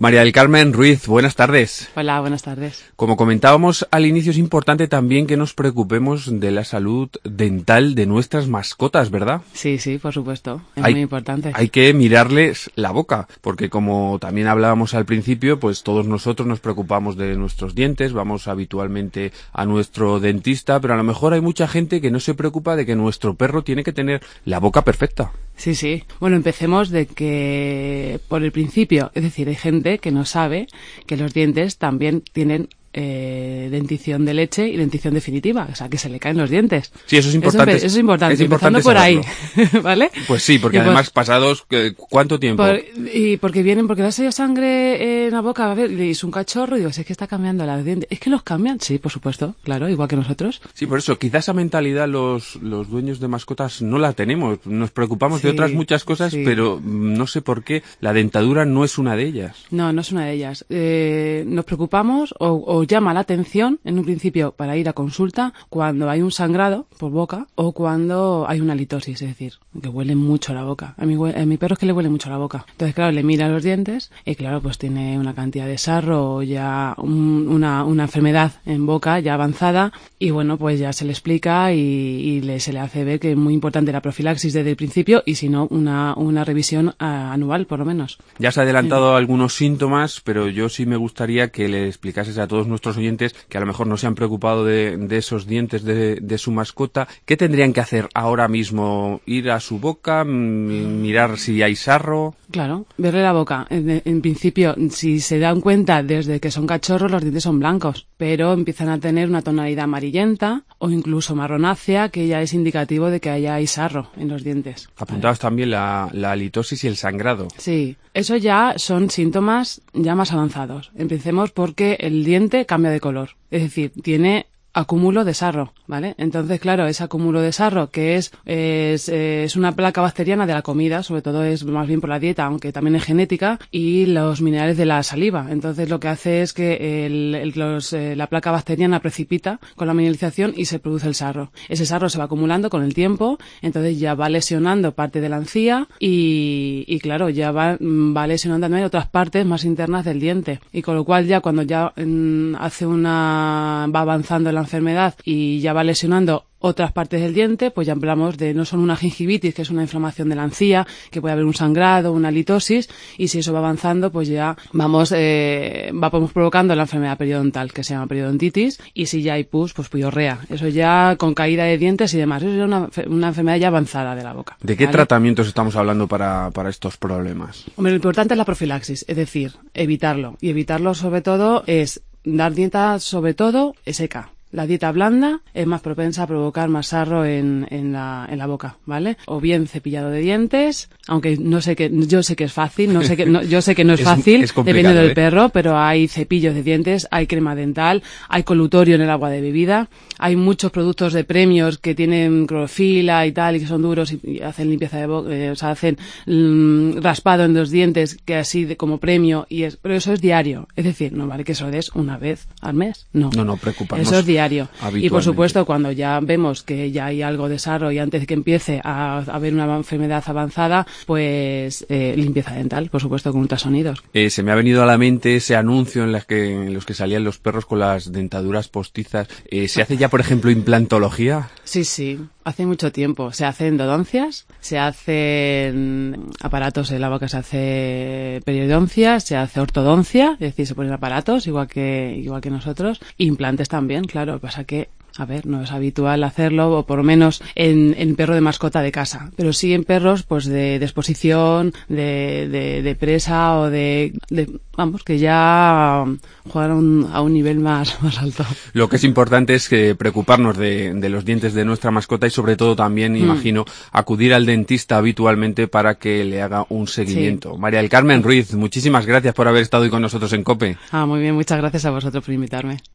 María del Carmen Ruiz, buenas tardes. Hola, buenas tardes. Como comentábamos al inicio, es importante también que nos preocupemos de la salud dental de nuestras mascotas, ¿verdad? Sí, por supuesto. Es muy importante. Hay que mirarles la boca, porque como también hablábamos al principio, pues todos nosotros nos preocupamos de nuestros dientes, vamos habitualmente a nuestro dentista, pero a lo mejor hay mucha gente que no se preocupa de que nuestro perro tiene que tener la boca perfecta. Sí. Bueno, empecemos de que por el principio, es decir, hay gente que no sabe que los dientes también tienen dentición de leche y dentición definitiva, o sea, que se le caen los dientes. Sí, eso es importante. Eso es importante, empezando por ahí, ¿vale? Pues sí, porque además pasados, ¿cuánto tiempo? Porque le ha salido sangre en la boca, a ver, y es un cachorro, y digo, es que está cambiando los dientes. ¿Es que los cambian? Sí, por supuesto, claro, igual que nosotros. Sí, por eso, quizás esa mentalidad los dueños de mascotas no la tenemos. Nos preocupamos de otras muchas cosas, pero no sé por qué la dentadura no es una de ellas. No es una de ellas. Nos preocupamos o llama la atención en un principio para ir a consulta cuando hay un sangrado por boca o cuando hay una litosis, es decir, que huele mucho la boca. A mi perro es que le huele mucho la boca. Entonces, claro, le mira los dientes y claro, pues tiene una cantidad de sarro o ya una enfermedad en boca ya avanzada y bueno, pues ya se le explica y se le hace ver que es muy importante la profilaxis desde el principio y si no, una revisión anual por lo menos. Ya has adelantado algunos síntomas, pero yo sí me gustaría que le explicases a todos nuestros oyentes que a lo mejor no se han preocupado de esos dientes de su mascota. ¿Qué tendrían que hacer ahora mismo? ¿Ir a su boca? ¿Mirar si hay sarro? Claro, verle la boca. En principio, si se dan cuenta desde que son cachorros, los dientes son blancos, pero empiezan a tener una tonalidad amarillenta o incluso marronácea, que ya es indicativo de que hay sarro en los dientes. Apuntabas también la litosis y el sangrado. Sí, eso ya son síntomas ya más avanzados. Empecemos porque el diente cambia de color, es decir, tiene acúmulo de sarro, ¿vale? Entonces, claro, ese acúmulo de sarro que es una placa bacteriana de la comida, sobre todo es más bien por la dieta, aunque también es genética, y los minerales de la saliva. Entonces, lo que hace es que la placa bacteriana precipita con la mineralización y se produce el sarro. Ese sarro se va acumulando con el tiempo, entonces ya va lesionando parte de la encía y claro, ya va lesionando también otras partes más internas del diente. Y con lo cual ya cuando ya va avanzando la enfermedad y ya va lesionando otras partes del diente, pues ya hablamos de no solo una gingivitis, que es una inflamación de la encía, que puede haber un sangrado, una litosis, y si eso va avanzando, pues ya vamos provocando la enfermedad periodontal, que se llama periodontitis, y si ya hay pus, pues piorrea. Eso ya con caída de dientes y demás. Eso es una enfermedad ya avanzada de la boca. ¿De qué tratamientos estamos hablando para estos problemas? Hombre, lo importante es la profilaxis, es decir, evitarlo. Y evitarlo sobre todo es dar dieta sobre todo seca. La dieta blanda es más propensa a provocar más sarro en la boca, ¿vale? O bien cepillado de dientes, aunque yo sé que es fácil, yo sé que no es fácil, depende del perro, pero hay cepillos de dientes, hay crema dental, hay colutorio en el agua de bebida, hay muchos productos de premios que tienen clorofila y tal, y que son duros y hacen limpieza de boca, hacen raspado en los dientes, que así como premio, pero eso es diario. Es decir, no vale que eso lo des una vez al mes, no. No, preocuparnos. Eso es diario. Y por supuesto, cuando ya vemos que ya hay algo de sarro y antes de que empiece a haber una enfermedad avanzada, pues limpieza dental, por supuesto, con ultrasonidos. Se me ha venido a la mente ese anuncio en los que salían los perros con las dentaduras postizas. ¿Se hace ya, por ejemplo, implantología? Sí. Hace mucho tiempo. Se hacen endodoncias, se hacen aparatos en la boca, se hace periodoncia, se hace ortodoncia, es decir, se ponen aparatos igual que nosotros. Implantes también, claro. Lo que pasa que, a ver, no es habitual hacerlo, o por lo menos en perro de mascota de casa. Pero sí en perros, pues de exposición, de presa o vamos, que ya jugaron a un nivel más alto. Lo que es importante es que preocuparnos de los dientes de nuestra mascota y sobre todo también, imagino, acudir al dentista habitualmente para que le haga un seguimiento. Sí. María del Carmen Ruiz, muchísimas gracias por haber estado hoy con nosotros en COPE. Muy bien, muchas gracias a vosotros por invitarme.